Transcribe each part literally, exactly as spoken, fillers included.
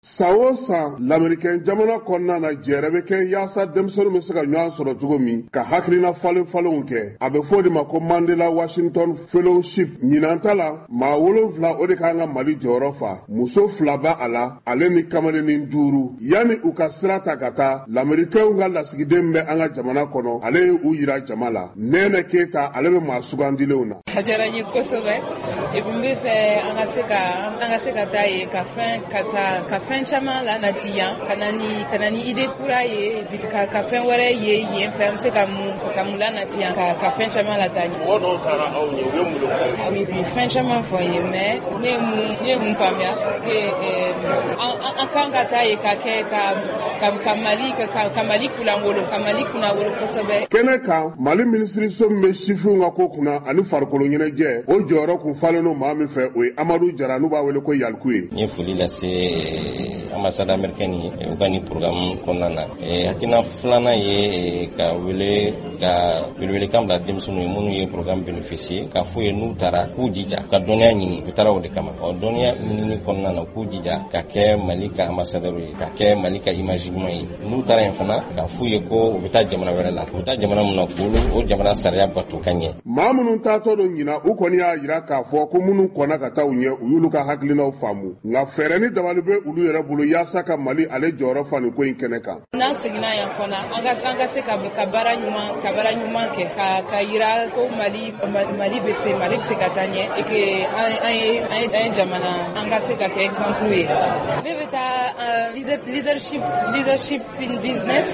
San o san lamɛrikɛn jamana kɔnɔna na jɛrɛ bɛ kɛ yaasa denmisɛnninw bɛ se ka ɲɔgɔn sɔrɔ cogo min ka hakilina falen falenw kɛ. A bɛ fɔ de ma ko Mandela Washington Fellowship. Ɲinan ta la maa wolonfila o de kan ka Mali jɔyɔrɔ fa. Muso fila b'a a la, ale ni kamalennin duuru. Yani u ka sira ta ka taa, lamɛrikɛnw ka lasigiden bɛ an ka jamana kɔnɔ, ale ye u yira jama la. Nɛnɛ Keyita ale bɛ maa sugandilenw na. A diyara n ye kosɛbɛ. Et puis n bɛ fɛ an ka se ka an ka se ka taa yen ka fɛn ka taa ka fɛn caman la nati yan ka na ni ka na ni idée kura ye ka ka fɛn wɛrɛ ye yen fɛ an bɛ se ka mun ka mun la nati yan ka ka fɛn caman la taa yen. Mɔgɔ dɔw taara aw ɲɛ u ye mun de fɔ? Oui oui fɛn caman fɔ n ye mais ne ye mun ne ye mun faamuya an kan ka taa yen ka kɛ ka ka Mali ka ka Mali kulanwolo ka Mali kunnawolo kosɛbɛ. Kɛnɛ kan Mali minisiriso min bɛ sifinw ka ko kunna ani farikolo ɲɛnajɛ o jɔyɔrɔ kun falen no maa min fɛ o ye Amadu Jara n'u b'a wele ko Yaliku ye. N ye foli lase ambassade américaine ye u ka nin programme kɔnɔna na. Hakilina filanan ye ka wele ka welewelekan bila denmisɛnninw ye minnu ye programme bénéficier k'a fɔ ye n'u taara k'u jija ka dɔnniya ɲini u taara o de kama. Ɔ dɔnniya ɲinini kɔnɔna na k'u jija ka kɛ Mali ka ambassadeur ye ka kɛ Mali ka image ɲuman ye. N'u taara yen fana k'a f'u ye ko u bɛ taa jamana wɛrɛ la u bɛ taa jamana min na k'olu o jamana sariya bato ka ɲɛ. Maa minnu taatɔ don ɲina u kɔni y'a jira k'a fɔ ko minnu kɔnna ka taa u ɲɛ u y'olu ka hakilinaw faamu. Nka fɛɛrɛ ni dabali bɛ olu yɛrɛ bolo yaasa ka Mali ale jɔyɔrɔ fa nin ko in kɛnɛ kan. N'an seginna yan fana an ka an ka se ka ka baara ɲuman ka baara ɲuman kɛ ka ka yira ko Mali Mali bɛ se Mali bɛ se ka taa ɲɛ et que an an ye an ye jamana an ka se ka kɛ exemple ye. Ne bɛ taa leadership leadership in business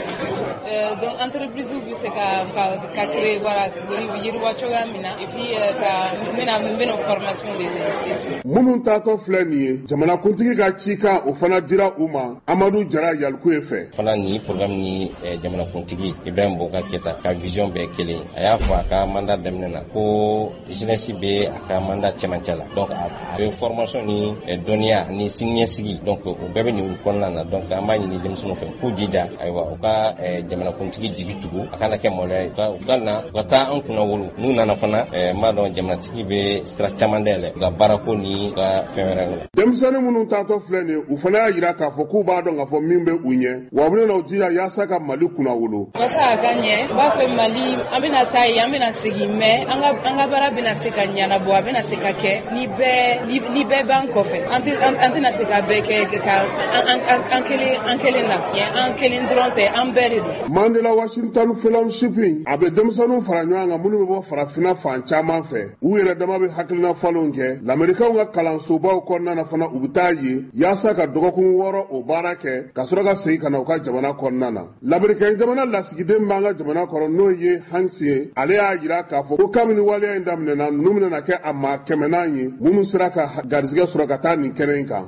donc entreprise bɛ se ka ka ka créer wala yiriwa cogoya min na et puis ka n bɛna n bɛna formation de de. Minnu taatɔ filɛ nin ye jamanakuntigi ka cikan o fana dira u ma Amadu Jara Yaliku ye fɛ. Fana ni programme ni jamanakuntigi Ibrahim Boubacar Keïta ka vision bɛɛ kelen a y'a fɔ a ka mandat daminɛ na ko jeunesse bɛ a ka mandat cɛmancɛ la donc a bɛ formation ni dɔnniya ni siniɲɛsigi donc o bɛɛ bɛ nin kɔnɔna na donc an b'a ɲini denmisɛnninw fɛ k'u jija ayiwa u ka jamanakuntigi jigi tugu a kana kɛ maloya ye u ka na u ka taa an kunna wolo n'u nana fana n b'a dɔn jamanatigi bɛ sira caman dayɛlɛ u ka baarako ni u ka fɛn wɛrɛ la. Denmisɛnnin minnu taatɔ filɛ nin ye u fana y'a jira k'a fɔ k'u b'a dɔn k'a fɔ min bɛ u ɲɛ wa u bɛna u jija yaasa ka Mali kunna wolo. Walasa a ka ɲɛ n b'a fɛ Mali an bɛna taa yen an bɛna segin mais an ka an ka baara bɛna se ka ɲɛnabɔ a bɛna se ka kɛ ni bɛɛ ni bɛɛ b'an kɔfɛ an tɛ an tɛna se ka bɛɛ kɛ ka an kelen an kelen na an kelen dɔrɔn tɛ an bɛɛ de don. Mandela Washington Fellowship a bɛ denmisɛnninw fara ɲɔgɔn kan minnu bɛ bɔ farafinna fan caman fɛ u yɛrɛ dama bɛ hakilina falenw kɛ lamɛrikɛnw ka kalansobaw kɔnɔna na fana u bɛ taa yen yaasa ka dɔgɔkun wɔɔrɔ o baara kɛ ka sɔrɔ ka segin ka na u ka jamana kɔnɔna na. Lamɛrikɛn jamana lasigiden b'an ka jamana kɔnɔ n'o ye Hanks ye ale y'a jira k'a fɔ ko kabini waleya in daminɛna ninnu bɛna kɛ a maa kɛmɛ naani ye minnu sera ka garizigɛ sɔrɔ ka taa nin kɛnɛ in kan.